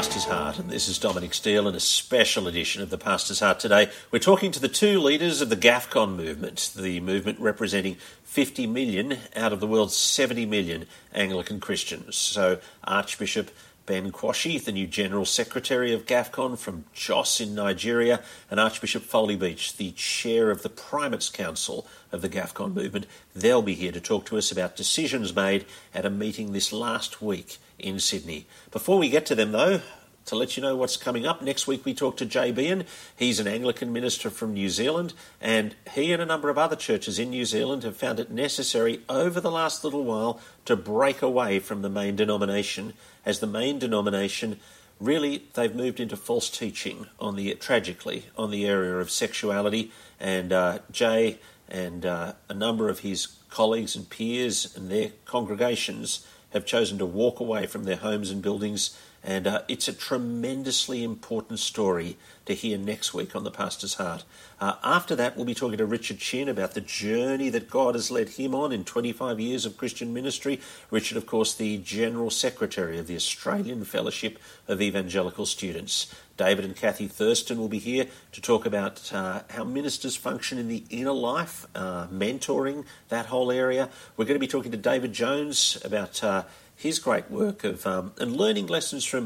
Pastor's Heart, and this is Dominic Steele in a special edition of the Pastor's Heart today. We're talking to the two leaders of the GAFCON movement, the movement representing 50 million out of the world's 70 million Anglican Christians. So Archbishop Ben Kwashi, the new General Secretary of GAFCON from Jos in Nigeria, and Archbishop Foley Beach, the Chair of the Primates Council of the GAFCON movement. They'll be here to talk to us about decisions made at a meeting this last week in Sydney. Before we get to them, though, to let you know what's coming up, next week we talk to Jay Behan. He's an Anglican minister from New Zealand, and he and a number of other churches in New Zealand have found it necessary over the last little while to break away from the main denomination, as the main denomination really, they've moved into false teaching tragically, on the area of sexuality. And Jay and a number of his colleagues and peers and their congregations have chosen to walk away from their homes and buildings. And it's a tremendously important story to hear next week on the Pastor's Heart. After that, we'll be talking to Richard Chin about the journey that God has led him on in 25 years of Christian ministry. Richard, of course, the General Secretary of the Australian Fellowship of Evangelical Students. David and Kathy Thurston will be here to talk about how ministers function in the inner life, mentoring, that whole area. We're going to be talking to David Jones about his great work of and learning lessons from,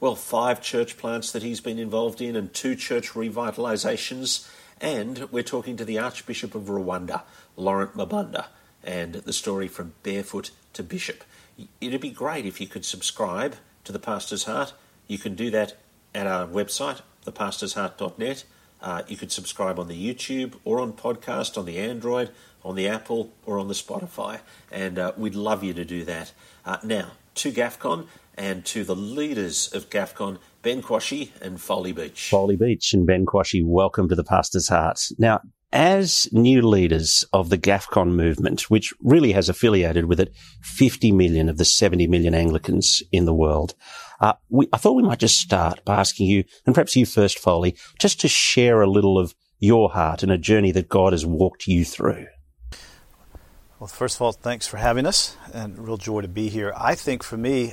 5 church plants that he's been involved in and 2 church revitalizations. And we're talking to the Archbishop of Rwanda, Laurent Mabunda, and the story from barefoot to bishop. It'd be great if you could subscribe to the Pastor's Heart. You can do that at our website, thepastorsheart.net. You could subscribe on the YouTube or on podcast, on the Android, on the Apple or on the Spotify. And we'd love you to do that. Now, to GAFCON and to the leaders of GAFCON, Ben Kwashi and Foley Beach. Foley Beach and Ben Kwashi, welcome to the Pastor's Heart. Now, as new leaders of the GAFCON movement, which really has affiliated with it 50 million of the 70 million Anglicans in the world, I thought we might just start by asking you, and perhaps you first, Foley, just to share a little of your heart and a journey that God has walked you through. Well, first of all, thanks for having us, and real joy to be here. I think for me,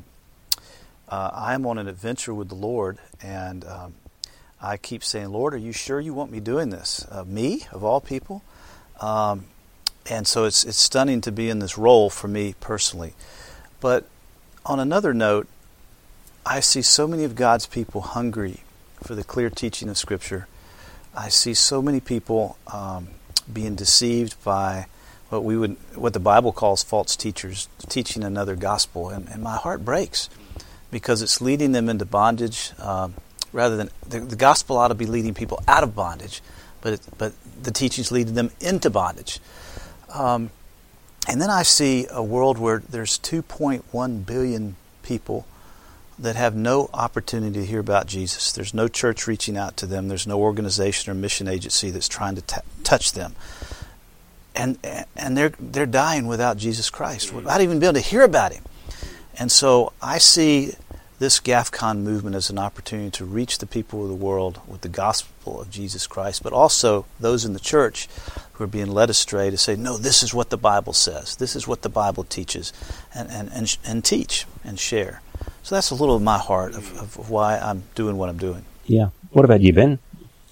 I am on an adventure with the Lord, and I keep saying, Lord, are you sure you want me doing this? Me, of all people? And so it's stunning to be in this role for me personally. But on another note, I see so many of God's people hungry for the clear teaching of Scripture. I see so many people being deceived by what the Bible calls false teachers, teaching another gospel. And my heart breaks because it's leading them into bondage rather than the gospel ought to be leading people out of bondage, but the teachings leading them into bondage. And then I see a world where there's 2.1 billion people that have no opportunity to hear about Jesus. There's no church reaching out to them. There's no organization or mission agency that's trying to touch them. And they're dying without Jesus Christ, without even being able to hear about Him. And so I see this GAFCON movement as an opportunity to reach the people of the world with the gospel of Jesus Christ, but also those in the church who are being led astray to say, no, this is what the Bible says. This is what the Bible teaches, and teach and share. So that's a little of my heart of why I'm doing what I'm doing. Yeah. What about you, Ben?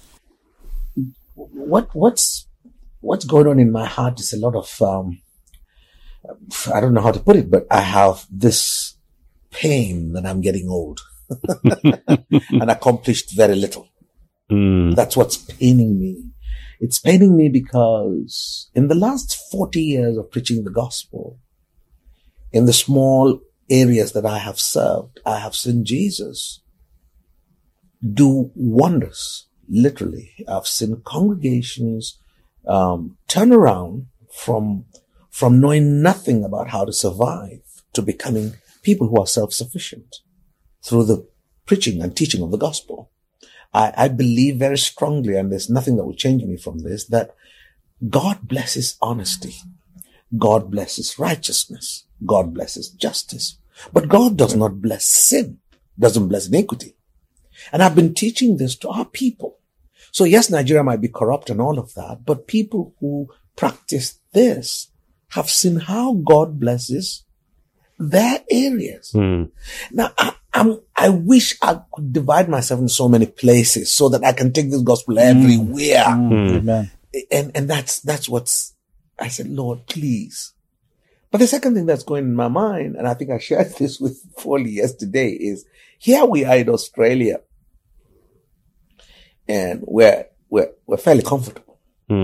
What's going on in my heart is a lot of, I don't know how to put it, but I have this pain that I'm getting old and accomplished very little. That's what's paining me. It's paining me because in the last 40 years of preaching the gospel, in the small areas that I have served, I have seen Jesus do wonders. Literally, I've seen congregations turn around from knowing nothing about how to survive to becoming people who are self-sufficient through the preaching and teaching of the gospel. I believe very strongly, and there's nothing that will change me from this, that God blesses honesty. God blesses righteousness. God blesses justice. But God does not bless sin, doesn't bless iniquity. And I've been teaching this to our people. So yes, Nigeria might be corrupt and all of that, but people who practice this have seen how God blesses their areas. Now, I wish I could divide myself in so many places so that I can take this gospel everywhere. Amen. And that's what's, I said, Lord, please. But the second thing that's going in my mind, and I think I shared this with Foley yesterday, is here we are in Australia, and we're fairly comfortable.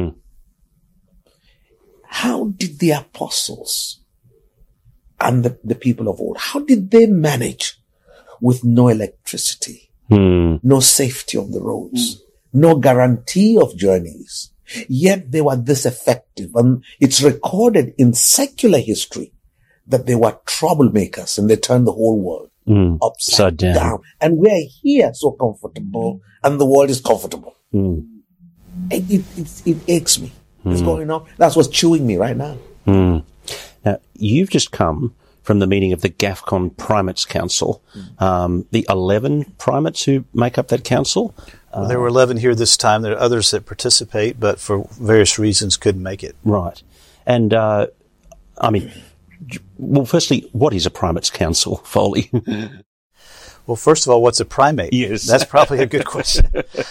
How did the apostles and the people of old, how did they manage with no electricity, no safety on the roads, no guarantee of journeys? Yet they were this effective. And it's recorded in secular history that they were troublemakers and they turned the whole world upside down. And we're here so comfortable and the world is comfortable. It aches me. It's going on. That's what's chewing me right now. Now, you've just come from the meeting of the GAFCON Primates Council, the 11 primates who make up that council. Well, there were 11 here this time. There are others that participate, but for various reasons couldn't make it. Right. And, well, firstly, what is a primates council, Foley? Well, first of all, what's a primate? Yes. That's probably a good question.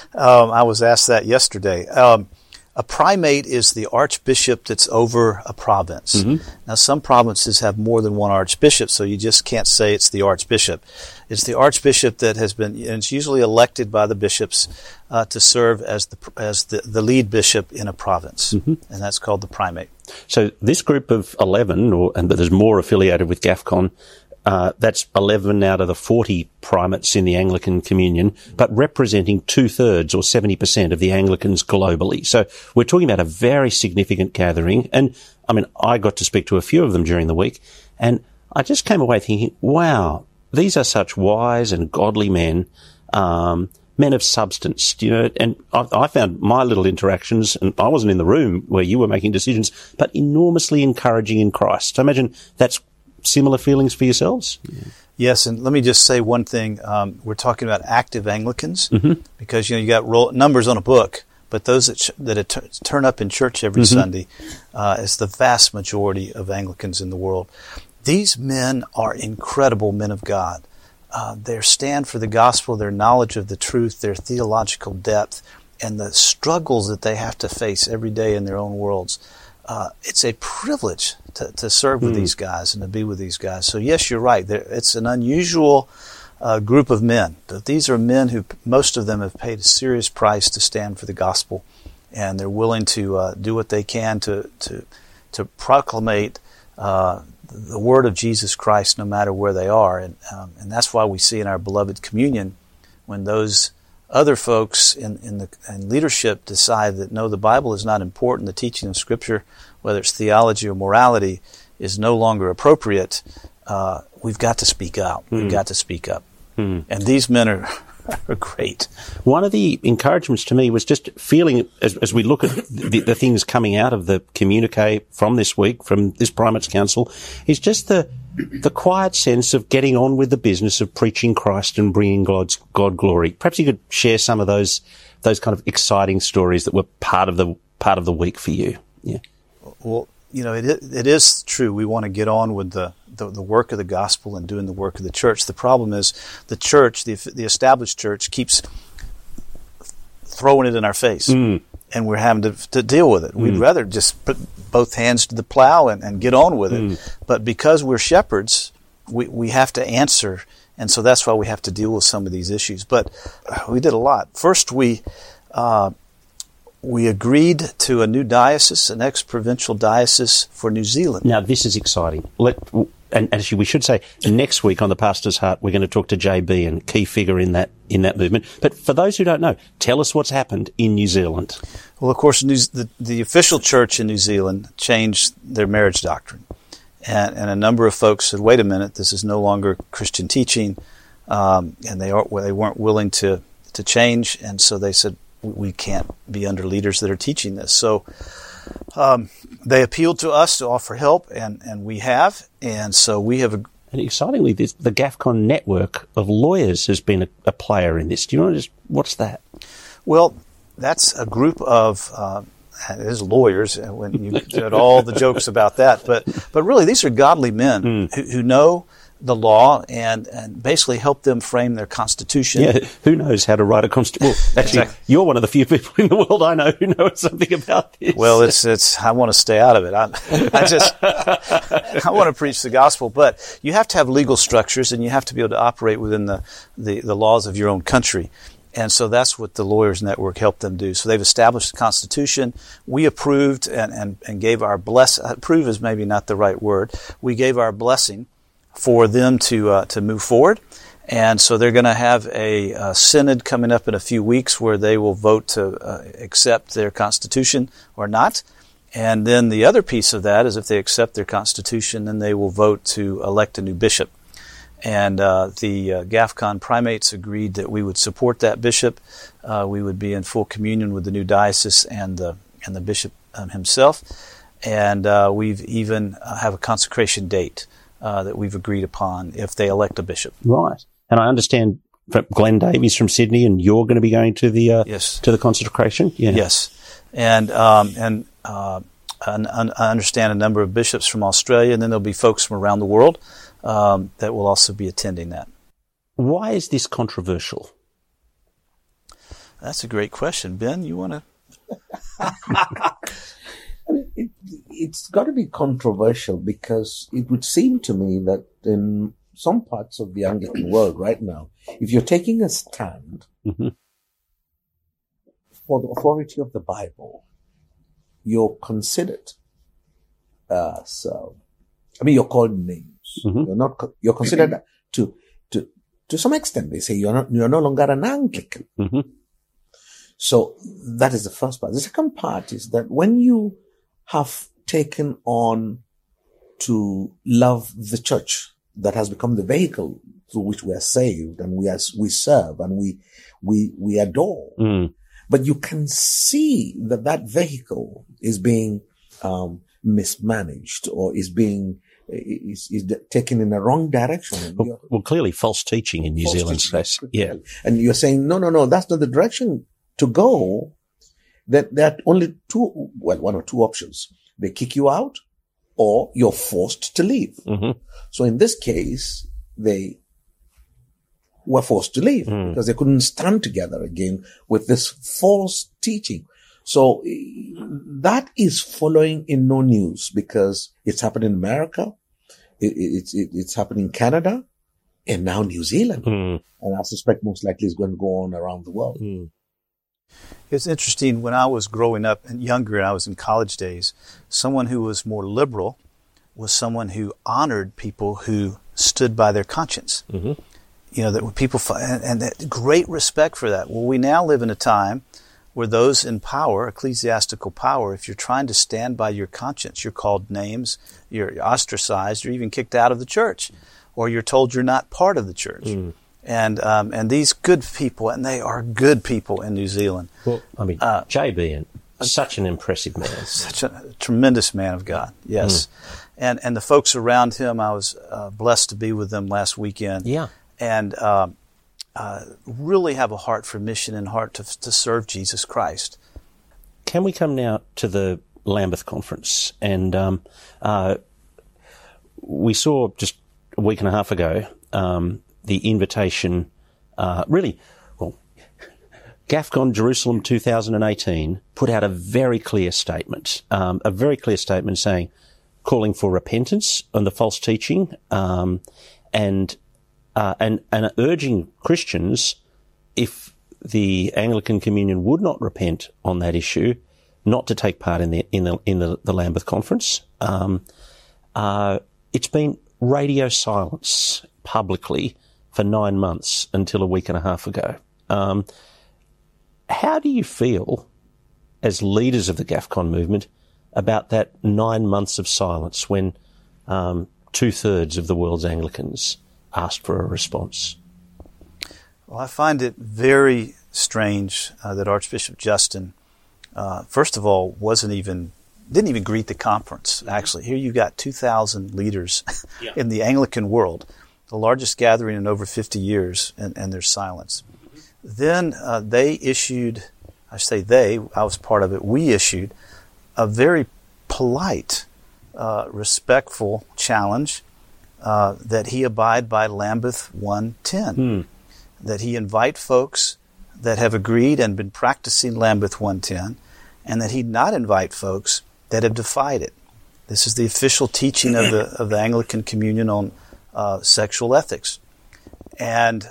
I was asked that yesterday. A primate is the archbishop that's over a province. Now, some provinces have more than one archbishop, so you just can't say it's the archbishop. It's the archbishop that has been, and it's usually elected by the bishops to serve as the lead bishop in a province, and that's called the primate. So this group of 11, and there's more affiliated with GAFCON, that's 11 out of the 40 primates in the Anglican Communion, but representing 2/3 or 70% of the Anglicans globally. So we're talking about a very significant gathering. And I mean, I got to speak to a few of them during the week, and I just came away thinking, wow, these are such wise and godly men, men of substance, you know, and I found my little interactions, and I wasn't in the room where you were making decisions, but enormously encouraging in Christ. So I imagine that's similar feelings for yourselves? Yes, and let me just say one thing. We're talking about active Anglicans because, you got numbers on a book, but those that turn up in church every Sunday is the vast majority of Anglicans in the world. These men are incredible men of God. Their stand for the gospel, their knowledge of the truth, their theological depth, and the struggles that they have to face every day in their own worlds. It's a privilege to serve with these guys and to be with these guys. So yes, you're right. It's an unusual group of men. These are men who, most of them have paid a serious price to stand for the gospel, and they're willing to do what they can to proclamate the word of Jesus Christ no matter where they are. And that's why we see in our beloved communion when those other folks in leadership decide that no, the Bible is not important, the teaching of Scripture, whether it's theology or morality, is no longer appropriate, we've got to speak out. We've got to speak up. And these men are great. One of the encouragements to me was just feeling, as we look at the things coming out of the communique from this week, from this Primates Council, is just the quiet sense of getting on with the business of preaching Christ and bringing God glory. Perhaps you could share some of those kind of exciting stories that were part of the week for you. Yeah. Well, it is true. We want to get on with the work of the gospel and doing the work of the church. The problem is the church, the established church, keeps throwing it in our face, and we're having to deal with it. We'd rather just put both hands to the plow and get on with it. But because we're shepherds, we have to answer, and so that's why we have to deal with some of these issues. But we did a lot. First, we agreed to a new diocese, an ex-provincial diocese for New Zealand. Now, this is exciting. And actually, we should say next week on the Pastor's Heart, we're going to talk to JB, and key figure in that movement. But for those who don't know, tell us what's happened in New Zealand. Well, of course, the official church in New Zealand changed their marriage doctrine, and a number of folks said, "Wait a minute, this is no longer Christian teaching," and they weren't willing to change, and so they said, "We can't be under leaders that are teaching this." So they appealed to us to offer help, and we have. And so we have And excitingly, the GAFCON network of lawyers has been a player in this. Do you want to what's that? Well, that's a group of it is lawyers, when you get all the jokes about that. But really, these are godly men who know the law and basically help them frame their constitution. Yeah, who knows how to write a constitution? Well, actually, you're one of the few people in the world I know who knows something about this. Well, it's. I want to stay out of it. I want to preach the gospel, but you have to have legal structures, and you have to be able to operate within the laws of your own country. And so that's what the Lawyers Network helped them do. So they've established the Constitution. We approved and gave our approve is maybe not the right word. We gave our blessing for them to move forward. And so they're going to have a synod coming up in a few weeks where they will vote to accept their Constitution or not. And then the other piece of that is if they accept their Constitution, then they will vote to elect a new bishop. And the GAFCON primates agreed that we would support that bishop. We would be in full communion with the new diocese and the bishop himself. And we've even have a consecration date that we've agreed upon if they elect a bishop. Right. And I understand Glenn Davies from Sydney, and you're going to be going to the yes. to the consecration. Yeah. Yes. And I understand a number of bishops from Australia, and then there'll be folks from around the world that will also be attending that. Why is this controversial? That's a great question. Ben, you want to? I mean, it's got to be controversial because it would seem to me that in some parts of the Anglican world right now, if you're taking a stand for the authority of the Bible, you're considered. You're called names. You're considered to some extent. They say you're no longer an Anglican. So that is the first part. The second part is that when you have taken on to love the church that has become the vehicle through which we are saved and we serve and we adore, but you can see that vehicle is being mismanaged or is being is taken in a wrong direction. Well, clearly false teaching in New Zealand space. Yeah. And you're saying, no, that's not the direction to go. That there are only one or two options. They kick you out or you're forced to leave. So in this case, they were forced to leave because they couldn't stand together again with this false teaching. So that is following in no news because it's happened in America, it's happened in Canada, and now New Zealand. And I suspect most likely it's going to go on around the world. It's interesting. When I was growing up and younger, and I was in college days, someone who was more liberal was someone who honored people who stood by their conscience. You know, that when people and that great respect for that. Well, we now live in a time where those in power, ecclesiastical power, if you're trying to stand by your conscience, you're called names, you're ostracized, you're even kicked out of the church, or you're told you're not part of the church. And these good people, and they are good people in New Zealand. Well, I mean, JB, such an impressive man. Such a tremendous man of God, yes. And the folks around him, I was blessed to be with them last weekend. Yeah. And really have a heart for mission and heart to serve Jesus Christ. Can we come now to the Lambeth Conference? And we saw just a week and a half ago the invitation, GAFCON Jerusalem 2018 put out a very clear statement saying, calling for repentance on the false teaching, and urging Christians, if the Anglican Communion would not repent on that issue, not to take part in the Lambeth Conference. It's been radio silence publicly for 9 months until a week and a half ago. How do you feel, as leaders of the GAFCON movement, about that 9 months of silence when 2/3 of the world's Anglicans asked for a response? Well, I find it very strange that Archbishop Justin, first of all, didn't even greet the conference. Actually, here you got 2,000 leaders in the Anglican world, the largest gathering in over 50 years, and there's silence. Then they issued, I was part of it, we issued a very polite, respectful challenge that he abide by Lambeth 1:10, that he invite folks that have agreed and been practicing Lambeth 1:10, and that he not invite folks that have defied it. This is the official teaching of the Anglican Communion on sexual ethics. And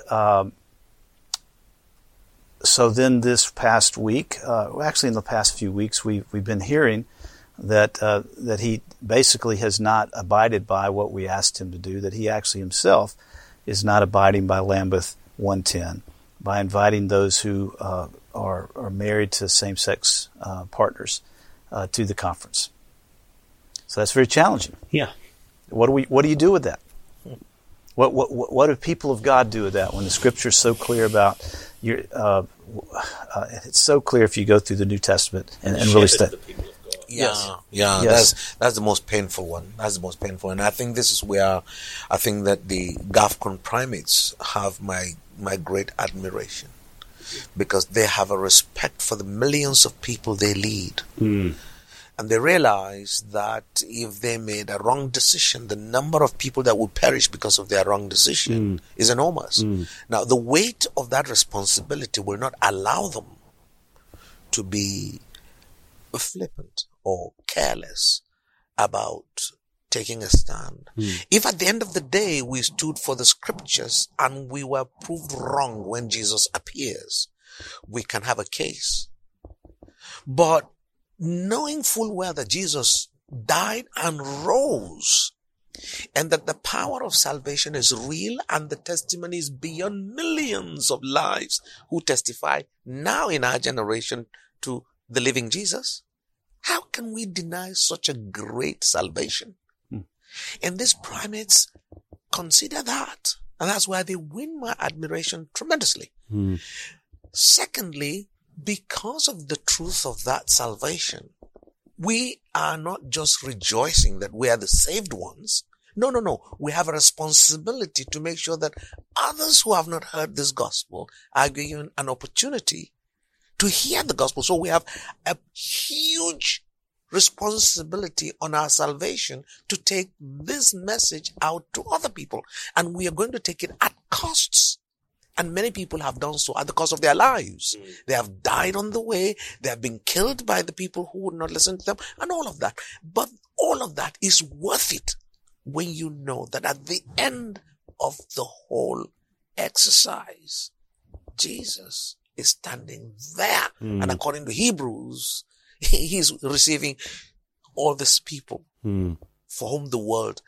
so then this past week, actually in the past few weeks, we've been hearing that he basically has not abided by what we asked him to do, that he actually himself is not abiding by Lambeth 1:10, by inviting those who are married to same-sex partners to the conference. So that's very challenging. Yeah. What do you do with that? What do people of God do with that when the Scripture is so clear about your? It's so clear if you go through the New Testament and really study. Yes. That's the most painful one. That's the most painful, and I think this is where I think that the GAFCON primates have my great admiration, because they have a respect for the millions of people they lead. And they realize that if they made a wrong decision, the number of people that would perish because of their wrong decision is enormous. Now, the weight of that responsibility will not allow them to be flippant or careless about taking a stand. If at the end of the day we stood for the Scriptures and we were proved wrong when Jesus appears, we can have a case. But knowing full well that Jesus died and rose, and that the power of salvation is real, and the testimony is beyond millions of lives who testify now in our generation to the living Jesus, how can we deny such a great salvation? And these primates consider that, and that's why they win my admiration tremendously. Secondly, because of the truth of that salvation, we are not just rejoicing that we are the saved ones. No. We have a responsibility to make sure that others who have not heard this gospel are given an opportunity to hear the gospel. So we have a huge responsibility on our salvation to take this message out to other people. And we are going to take it at costs. And many people have done so at the cost of their lives. They have died on the way. They have been killed by the people who would not listen to them, and all of that. But all of that is worth it when you know that at the end of the whole exercise, Jesus is standing there. And according to Hebrews, he's receiving all these people for whom the world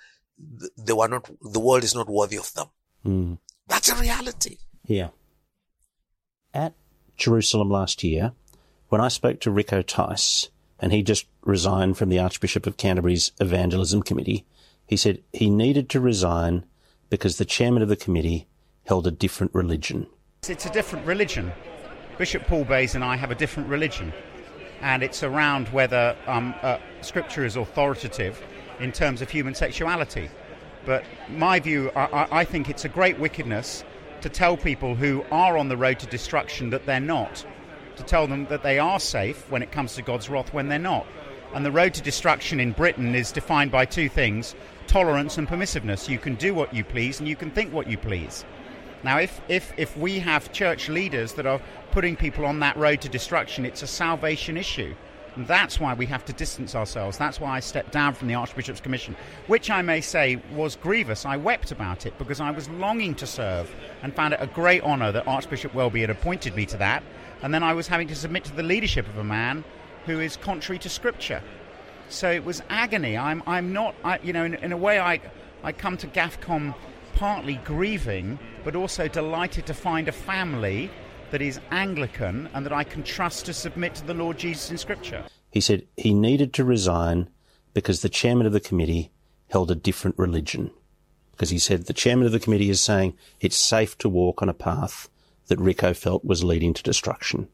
is not worthy of them. That's a reality. Yeah. At Jerusalem last year, when I spoke to Rico Tice, and he just resigned from the Archbishop of Canterbury's Evangelism Committee, he said he needed to resign because the chairman of the committee held a different religion. It's a different religion. Bishop Paul Bayes and I have a different religion, and it's around whether Scripture is authoritative in terms of human sexuality. But my view, I think it's a great wickedness to tell people who are on the road to destruction that they're not, to tell them that they are safe when it comes to God's wrath when they're not. And the road to destruction in Britain is defined by two things: tolerance and permissiveness. You can do what you please and you can think what you please. Now, if we have church leaders that are putting people on that road to destruction, it's a salvation issue. And that's why we have to distance ourselves. That's why I stepped down from the Archbishop's Commission, which I may say was grievous. I wept about it because I was longing to serve and found it a great honour that Archbishop Welby had appointed me to that. And then I was having to submit to the leadership of a man who is contrary to Scripture. So it was agony. I'm not, in a way I come to GAFCON partly grieving, but also delighted to find a family that is Anglican and that I can trust to submit to the Lord Jesus in Scripture. He said he needed to resign because the chairman of the committee held a different religion. Because he said the chairman of the committee is saying it's safe to walk on a path that Rico felt was leading to destruction.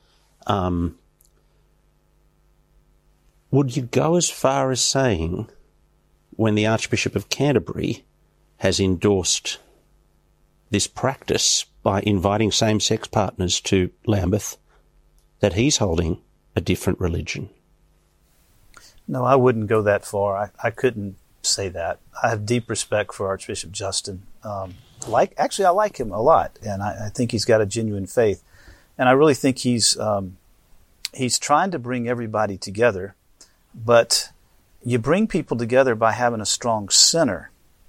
Would you go as far as saying, when the Archbishop of Canterbury has endorsed this practice by inviting same-sex partners to Lambeth, that he's holding a different religion? No, I wouldn't go that far. I couldn't say that. I have deep respect for Archbishop Justin. I like him a lot, and I think he's got a genuine faith. And I really think he's trying to bring everybody together, but you bring people together by having a strong center,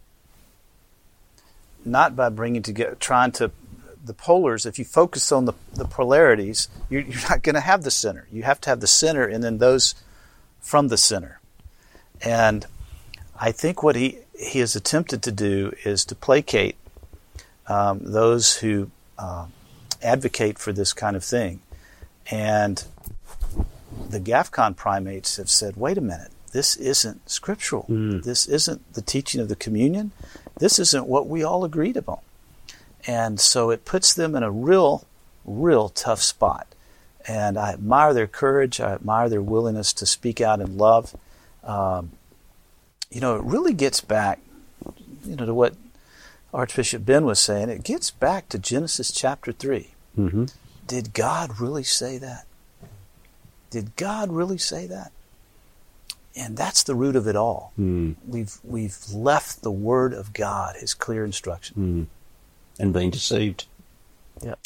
not by bringing together, the polars. If you focus on the polarities, you're not going to have the center. You have to have the center and then those from the center. And I think what he has attempted to do is to placate those who advocate for this kind of thing. And the GAFCON primates have said, wait a minute, this isn't scriptural. This isn't the teaching of the communion. This isn't what we all agreed upon. And so it puts them in a real tough spot. And I admire their courage. I admire their willingness to speak out in love. It really gets back, to what Archbishop Ben was saying. It gets back to Genesis chapter 3. Mm-hmm. Did God really say that? Did God really say that? And that's the root of it all. We've left the Word of God, His clear instruction. And been deceived. Yeah.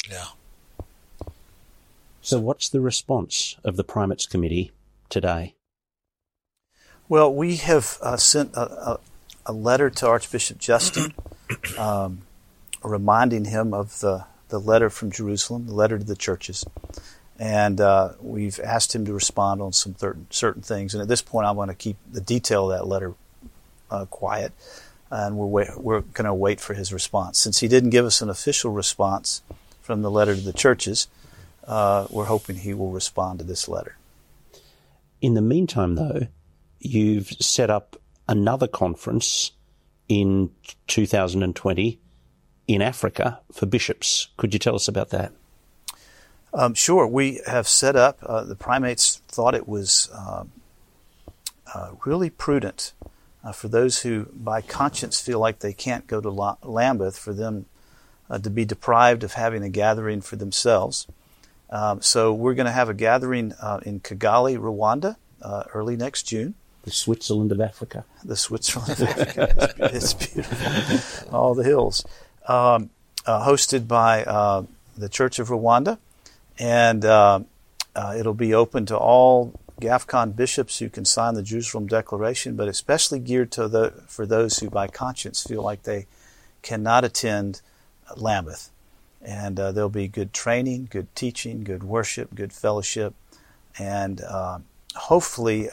So what's the response of the Primates Committee today? Well, we have sent a letter to Archbishop Justin reminding him of the letter from Jerusalem, the letter to the churches. And we've asked him to respond on some certain things. And at this point, I want to keep the detail of that letter quiet. And we're going to wait for his response. Since he didn't give us an official response from the letter to the churches, we're hoping he will respond to this letter. In the meantime, though, you've set up another conference in 2020 in Africa for bishops. Could you tell us about that? Sure. We have set up, the primates thought it was really prudent for those who by conscience feel like they can't go to Lambeth, for them to be deprived of having a gathering for themselves. So we're going to have a gathering in Kigali, Rwanda, early next June. The Switzerland of Africa. The Switzerland of Africa. It's beautiful. All the hills. Hosted by the Church of Rwanda. And it'll be open to all GAFCON bishops who can sign the Jerusalem Declaration, but especially geared to for those who by conscience feel like they cannot attend Lambeth. And there'll be good training, good teaching, good worship, good fellowship, and hopefully,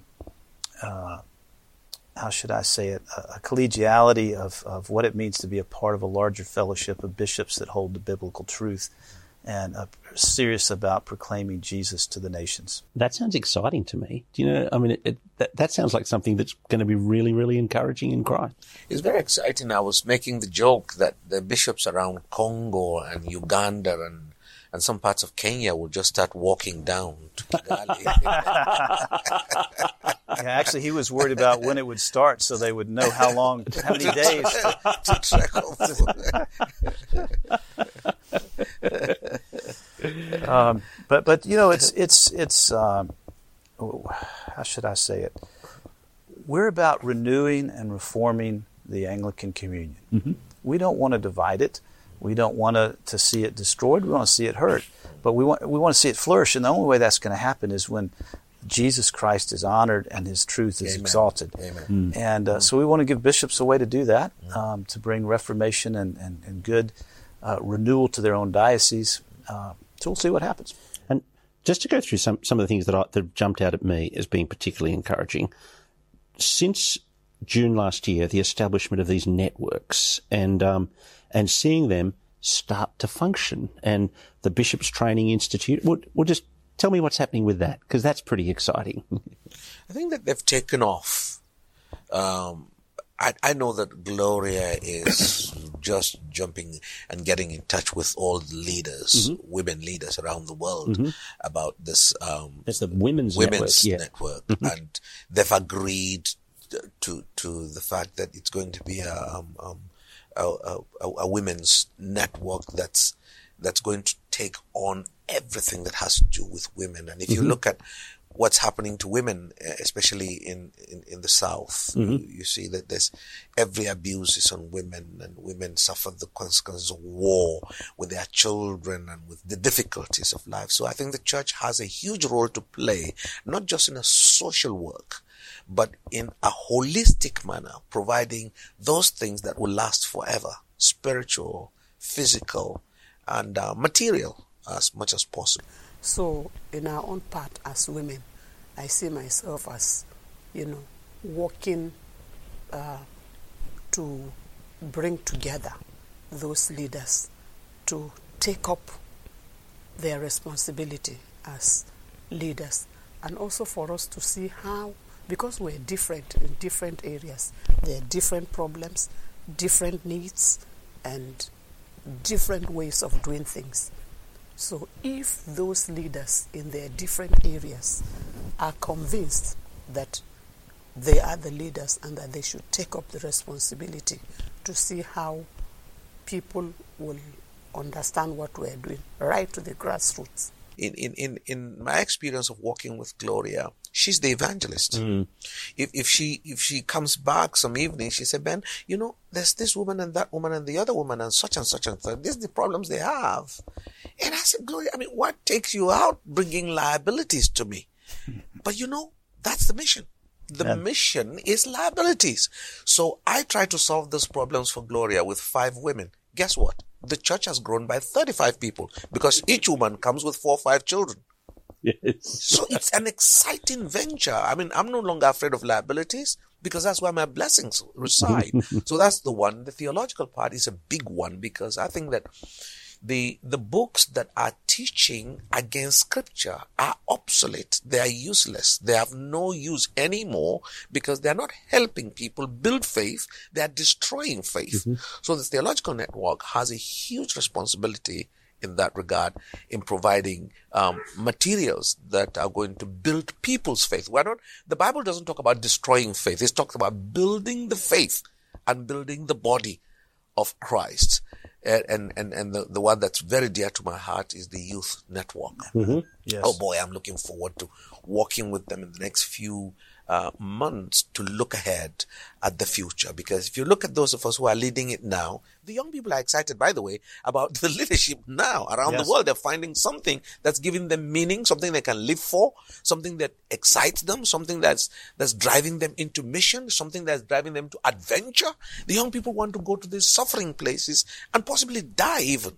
how should I say it, a collegiality of what it means to be a part of a larger fellowship of bishops that hold the biblical truth and are serious about proclaiming Jesus to the nations. That sounds exciting to me. Do you know, I mean, that sounds like something that's going to be really, really encouraging in Christ. It's very exciting. I was making the joke that the bishops around Congo and Uganda and some parts of Kenya will just start walking down to Kigali. Yeah, actually, he was worried about when it would start so they would know how many days to trek over. But it's how should I say it? We're about renewing and reforming the Anglican Communion. Mm-hmm. We don't want to divide it. We don't want to see it destroyed. We want to see it hurt. But we want to see it flourish. And the only way that's going to happen is when Jesus Christ is honored and His truth is exalted. Amen. And so we want to give bishops a way to do that, to bring reformation and good renewal to their own diocese. So we'll see what happens. And just to go through some of the things that jumped out at me as being particularly encouraging. Since June last year, the establishment of these networks and seeing them start to function, and the Bishops Training Institute, we'll just tell me what's happening with that, because that's pretty exciting. I think that they've taken off. I know that Gloria is just jumping and getting in touch with all the leaders, women leaders around the world about this. It's the women's network, and they've agreed to the fact that it's going to be a women's network that's going to take on everything that has to do with women. And if you look at what's happening to women, especially in the South. You see that there's every abuse is on women, and women suffer the consequences of war with their children and with the difficulties of life. So I think the church has a huge role to play, not just in a social work, but in a holistic manner, providing those things that will last forever, spiritual, physical, and material as much as possible. So in our own part as women, I see myself as, working to bring together those leaders to take up their responsibility as leaders, and also for us to see how, because we're different in different areas, there are different problems, different needs, and different ways of doing things. So if those leaders in their different areas are convinced that they are the leaders and that they should take up the responsibility to see how people will understand what we're doing, right to the grassroots. In my experience of working with Gloria, she's the evangelist. If she comes back some evening, she said, Ben, there's this woman and that woman and the other woman and such and such and such. These are the problems they have. And I said, Gloria, what takes you out bringing liabilities to me? But that's the mission. The mission is liabilities. So I try to solve those problems for Gloria with 5 women. Guess what? The church has grown by 35 people because each woman comes with 4 or 5 children. Yes. So it's an exciting venture. I'm no longer afraid of liabilities because that's where my blessings reside. So that's the one. The theological part is a big one because I think that the books that are teaching against Scripture are obsolete. They are useless. They have no use anymore because they are not helping people build faith. They are destroying faith. So the Theological Network has a huge responsibility in that regard in providing materials that are going to build people's faith. The Bible doesn't talk about destroying faith. It talks about building the faith and building the body of Christ. And the one that's very dear to my heart is the Youth Network. Yes. Oh boy, I'm looking forward to working with them in the next few months to look ahead at the future. Because if you look at those of us who are leading it now, the young people are excited, by the way, about the leadership now around the world. They're finding something that's giving them meaning, something they can live for, something that excites them, something that's driving them into mission, something that's driving them to adventure. The young people want to go to these suffering places and possibly die even.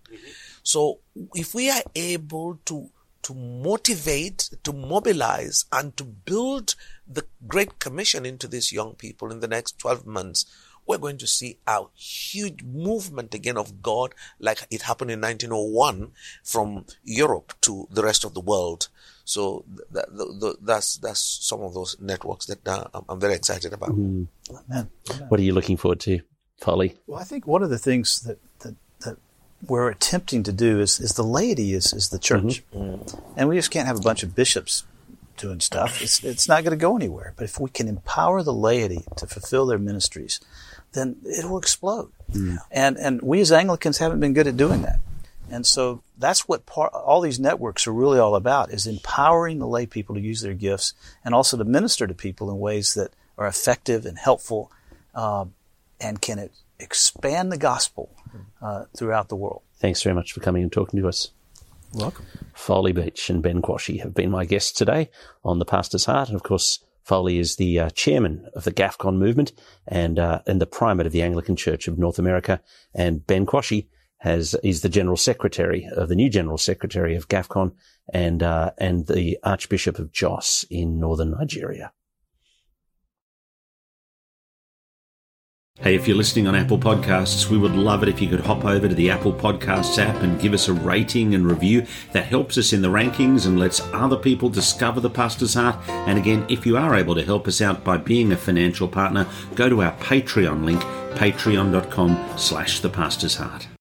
So if we are able to motivate, to mobilize, and to build the Great Commission into these young people in the next 12 months, we're going to see a huge movement again of God like it happened in 1901 from Europe to the rest of the world. So that's some of those networks that I'm very excited about. Amen. What are you looking forward to, Foley? Well, I think one of the things that we're attempting to do is the laity is the church. And we just can't have a bunch of bishops doing stuff. It's not going to go anywhere. But if we can empower the laity to fulfill their ministries, then it will explode. And we as Anglicans haven't been good at doing that. And so that's what all these networks are really all about, is empowering the lay people to use their gifts and also to minister to people in ways that are effective and helpful and can expand the gospel throughout the world. Thanks very much for coming and talking to us. Welcome. Foley Beach and Ben Quashie have been my guests today on The Pastor's Heart. And of course, Foley is the chairman of the GAFCON movement and the primate of the Anglican Church of North America. And Ben Quashie is the general secretary of the new general secretary of GAFCON and the Archbishop of Jos in northern Nigeria. Hey, if you're listening on Apple Podcasts, we would love it if you could hop over to the Apple Podcasts app and give us a rating and review. That helps us in the rankings and lets other people discover The Pastor's Heart. And again, if you are able to help us out by being a financial partner, go to our Patreon link, patreon.com/thepastor's heart.